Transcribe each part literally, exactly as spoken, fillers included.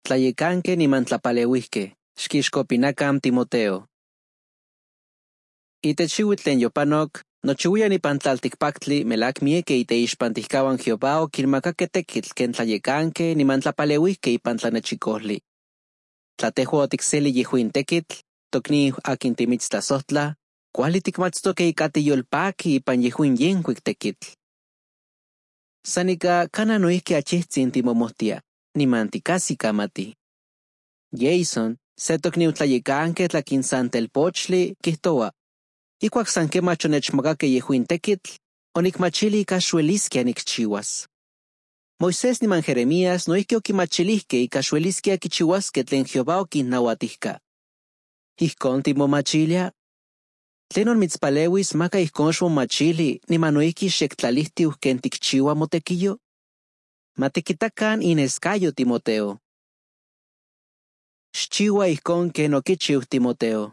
tlayecanque niman tlapaleuihque, xquixcopinacam Timoteo. Itechiuitl tlen yopanok, nochiuian ipan tlaltikpaktli melak mieke iteixpantihkawan Jehová okinmakake tekitl ken tlayecanque niman tlapaleuihque ipan tlanechikohtli. Tlatehua otikseli yehuin tekitl, tokniu akin timitztlasohtla, kuali tikmatstoke ika tiyolpaki ipan yehuin yenkuik tekitl. Sanika kana noihki achihtsin timomohtia, niman tikasi kamati. Jason, se tokniu tlayecanque tlakinsan telpochtli, kihtoa, ikuak san kemach onechmakake yehuin tekitl, onikmachili ika xueliskia nikchiuas. Moisés niman Jeremías noihki okimachilihke ika xueliskia kichiuaske tlen Jehová okinnauatihka. Ijkon timomachilia? Tlenon mitzpaleuis maka ijkon xmomachili niman noihki xektlalihtiu ken tikchiua motekiyo? Matikitakan ineskayo Timoteo. Xchiua ijkon ken okichiu Timoteo.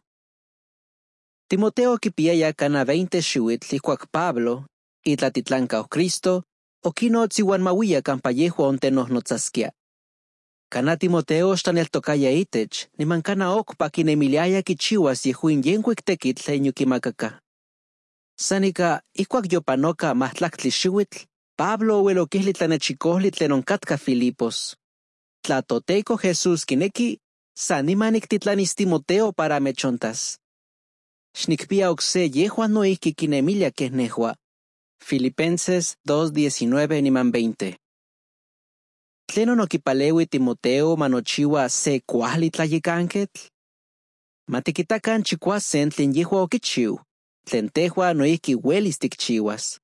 Timoteo kipiaya kana veinte xiuitl ikuak Pablo, itlatitlankau Cristo, okinotz iuan mauia kampa yehua ontenohnotzaskia. Kana Timoteo xtaneltokaya itech, niman kana okpa kinemiliaya kichiuas yehuin yenkuik tekitl tlen yukimakaka. Sanika, ikuak yopanoka mahtlaktli xiuitl, Pablo ouel okihli tlanechikohtli tlen onkatka Filipos. Tla toTeko Jesús kineki, san niman niktitlanis Timoteo para mechontas. Xnikpia okse yehuan noihki kinemilia keh nehua. Filipenses dos diecinueve niman veinte. ¿Tlenon okipaleui Timoteo manochiua se kuali tlayecanketl? Matikitakan chikuasen tlen yehua okichiu, tlen tehua noihki uelis tikchiuas.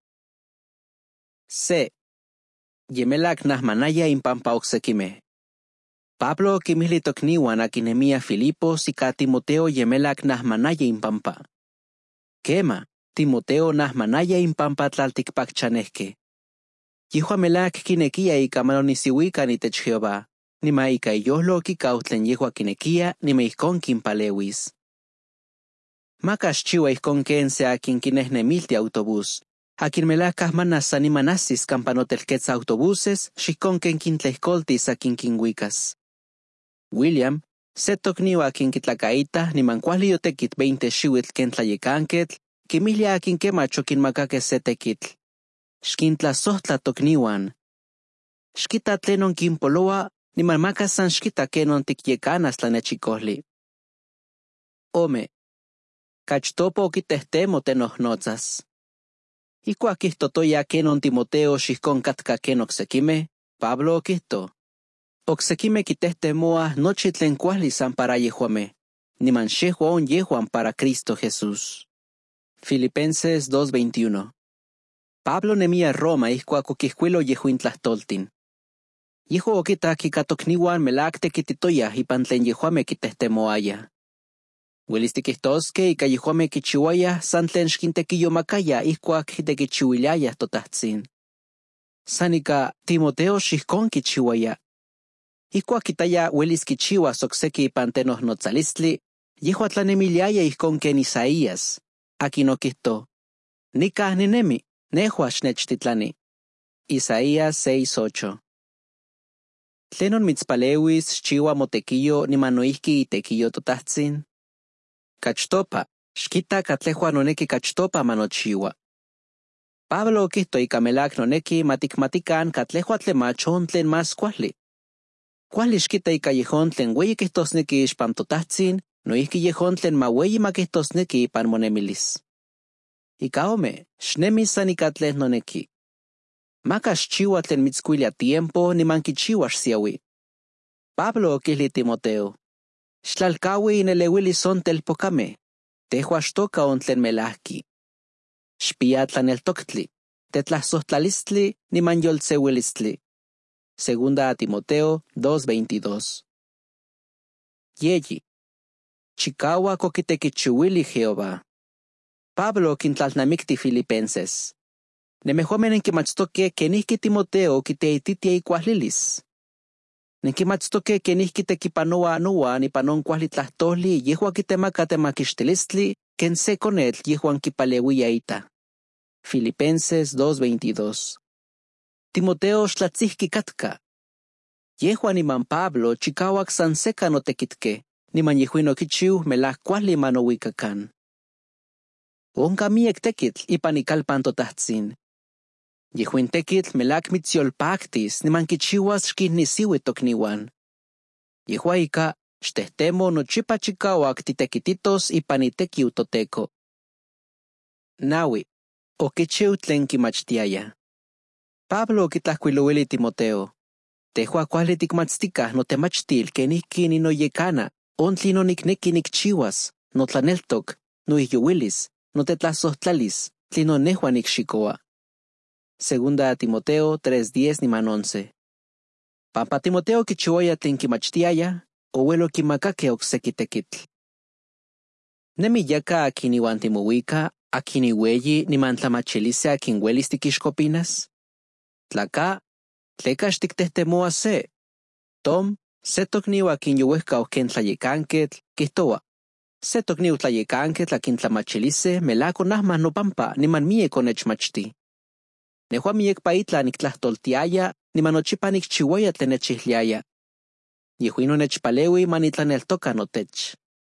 Se. Yemelak nahmanaya impampa oksekimeh. Pablo okimihli tokniuan akinemia Filipos ika Timoteo yemelak nahmanaya impampa. Kema, Timoteo nahmanaya impampa tlaltikpakchanehke. Yehua melak kinekia ika manonisiuikan itech Jehová, nima ika iyolo okikau tlen yehua kinekia nima ijkon kinpaleuis. Maka xchiua ijkon ken se akin kinehnemilti autobús, akin melak kahmanas san niman asis kampa notelketza autobuses xijkon ken kintlehkoltis akin kinhuikas. William, se tokniu akin kitlakaita niman kuali yotekit veinte xiuitl ken tlayecanketl, kimihlia akin kemach okinmakake se tekitl. Xkintlasohtla tokniuan. Xkita tlenon kinpoloa, niman maka san xkita kenon tikyekanas tlanechikohtli. Ome. Kachtopo okitehtemo tenohnotzas. Ikuak kihtotoya kenon Timoteo xijkon katka ken oksekimeh, Pablo okihto. Oksekimeh kitehtemouah nochi tlen kuali san para yehuameh, niman xehua on yehuan para Cristo Jesús. Filipenses dos veintiuno. Pablo nemia Roma ikuak okihkuilo yehuin tlahtoltin. Yehua okitak ika tokniuan melak tekititoyah ipan tlen yehuameh kitehtemouayah. Uelis tikihtoskeh ika yehuameh kichiuayah san tlen xkintekiyomakayah ikuak kitekichiuiliayah totahtsin. San ika Timoteo xijkon kichiuaya. Ikuak kitaya uelis kichiuas okseki ipan tenohnotzalistli, yehua tlanemiliaya ijkon ken Isaías, akin okihto, nikah ninemi, nehua xnechtitlani. Isaías seis ocho. Tlenon mitzpaleuis xchiua motekiyo niman noihki itekiyo totahtsin? Kachtopa, xkita katlehua noneki kachtopa manochiua. Pablo okihto ika melak noneki matikmatikan katlehua tlemach on tlen mas kuali. Kuali xkita ika yehon tlen ueyi kihtosneki ixpan totahtsin, noihki yehon tlen maueyi makihtosneki ipan monemilis. Ika ome, xnemi san ika tlen noneki. Maka xchiua tlen mitzkuilia tiempo niman kichiua xsiaui. Pablo okihli Timoteo. Xtlalkaui ineleuilis on telpokameh, tehua xtoka on tlen melahki. Xpia tlaneltoktli, tetlahsohtlalistli niman yolseuilistli. Segunda a Timoteo dos veintidós. Yeyi. Chikauak okitekichiuili Jehová. Pablo kintlalnamikti Filipenses. Nemejuameh nenkimatstoke kenihki Timoteo kiteititia ikuahlilis. Nenkimatstoke kenihki tekipanoa noan ipan on kuali tlahtoli yehua kitemaka temakixtilistli ken se konetl yehuan kipaleuia ita. Filipenses dos veintidós. Timoteo xtlatzihki katka. Yehuan niman Pablo chikawak san seka notekitke, niman yehuin okichiu melak kuali manowikakan. Onka miek tekitl ipan ikalpan totahtsin. Yehuin tekitl melak mitziolpaktis niman kichiwas xkihnisiui tokniwan. Yehua ika xtehtemo nochipa chikawak titekititos ipan itekiu toteko. Nawi, okichiu tlen kimachtiaya. Pablo okitlajkuilouili Timoteo. Tehua kuali tikmatstikaj notemachtil ken ihki ninoyekana, ontli nonikneki nikchiwas, notlaneltok, noihyowilis, notetlasohtlalis, tlino nehua nikxikoa. Segunda Timoteo tres diez niman once. Pampa Timoteo kichiuaya tlen kimachtiaya, owelo kimakake okseki tekitl. Nemi yaka akin iwan timowika, akin iweyi niman tlamachilise akin uelis tikixkopinas? Tlaka, tleka xtiktehtemua se. Tom, se tokniu akin yowehkau ken tlayekanketl, kihtoa. Se tokniu tlayekanketl akin tlamachilise melako nahman nopampa niman miek onechmachti. Nehua miek paitla niktlahtoltiaya niman nochipa nikchiuaya tlen nechihliaya. Yehuin onechpaleui manitlaneltoka notech.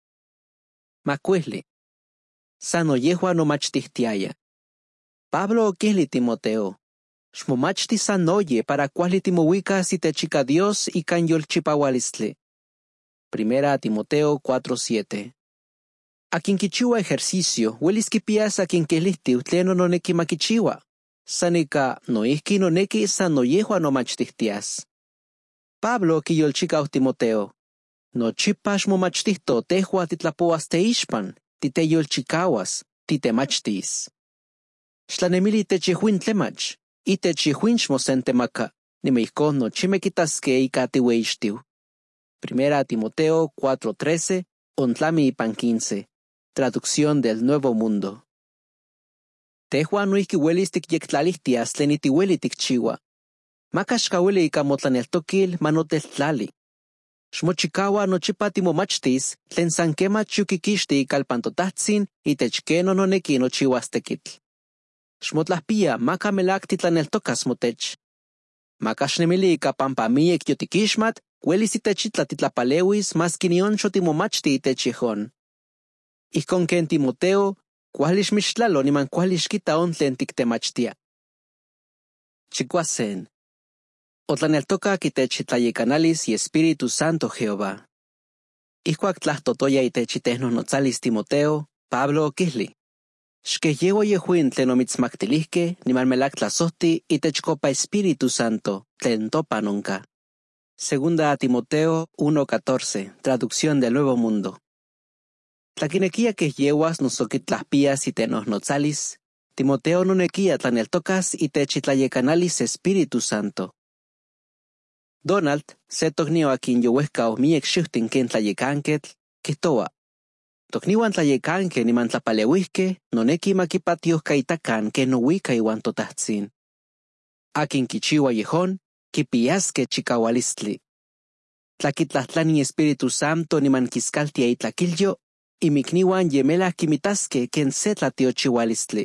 Makuihli. Sano yehua nomachtihtiaya. Pablo okihli Timoteo. Xmomachti sanoye para kuali timowikas itechika Dios ikan yolchipaualistli. Primera Timoteo cuatro siete. Akin kichiua ejercicio, uelis kipias akin kilihtiu tleno noneki makichiua. Sanika noihki noneki sano yehua nomachtihtias. Pablo kiyolchikau Timoteo. Nochipa xmomachtihto tehua titlapoas teixpan, titeyolchikawas, titemachtis. Xtlanemili itech yehuin tlemach, itech yehuin xmosentemaka, nimeihkon nochime kitaske ika tiueixtiu. Primera Timoteo cuatro trece, ontlami ipan quince. Traducción del Nuevo Mundo. Tehua noihki uelis tikyektlalistias tlen itiueli tikchiua. Maka xkauili ika motlaneltokil manoteltlali. Xmochikaua nochipa timomachtis tlen san kemach yukikixti ikalpan totahtsin itech ken ononeki nochiuas tekitl. Xmotlahpia maka melak titlaneltokas motech. Maka xnemili ika pampa miek yotikixmat, uelis itechitla titlapaleuis maski nion xotimomachti itech yehon. Ihkon ken Timoteo, kuali xmixtlalo niman kuali xkita on tlen tiktemachtia. Chikuasen. Otlaneltoka kitech itlayekanalis y Espíritu Santo Jehová. Ihkuak tlahtotoya itech itehnohnotzalis Timoteo, Pablo okihli. Xkehyeua yehuin tlen omitzmaktilihke niman melak tlasohti itech kopa Espíritu Santo, tlen topan onka. Segunda Timoteo uno catorce, traducción del Nuevo Mundo. Tlakinekia kehyeuas noso kitlahpias itenohnotzalis, Timoteo nonekia tlaneltokas itech itlayekanalis Espíritu Santo. Donald, se toknio akin yowehkau miek xiuhtin ken tlayekanketl, kihtoa. Tokniuan tlayekanke niman tlapaleuihke, noneki makipatiohkaitakan ken nowika iwan totahtsin. Akin kichiua yehon, kipiaske chikaualistli. Tlakitlahtlanin Espíritu Santo niman kiskaltia itlakilyo, imikniuan yemelah kimitaske ken se tlatiochiualistli.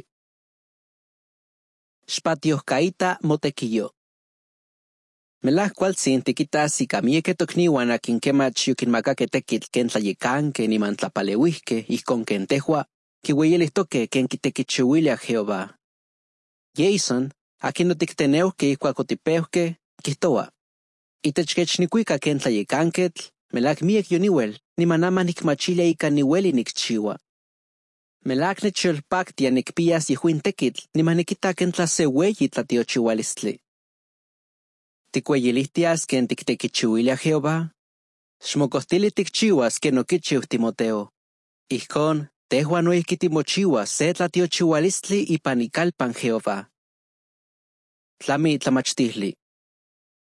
Xpatiohkaita motekiyo. Melah kualtzin tikitas ika mieke tokniuan akin kemach yukinmakake tekitl ken tlayekanke niman tlapaleuihke ihkon ken tehua, kiueyilihtoke ken kitekichiuilia Jehová. Jason, akin otikteneuhke ihkuak otipeuhke, kihtoa. Itech kech nikuika ken tlayekanketl, melak miek yoniuel, niman ama nikmachilia ika niueli nikchiua. Melak nechyolpaktia nikpias yehuin tekitl, niman nikita ken tlaseueyi tlatiochiualistli. Tikueyilihtias ken tiktekichiuilia Jehová? Xmokohtili tikchiuas ken okichiu Timoteo. Ihkon, tehua noihki timochiuas se tlatiochiualistli ipan ikalpan Jehová. Tlami tlamachtihli.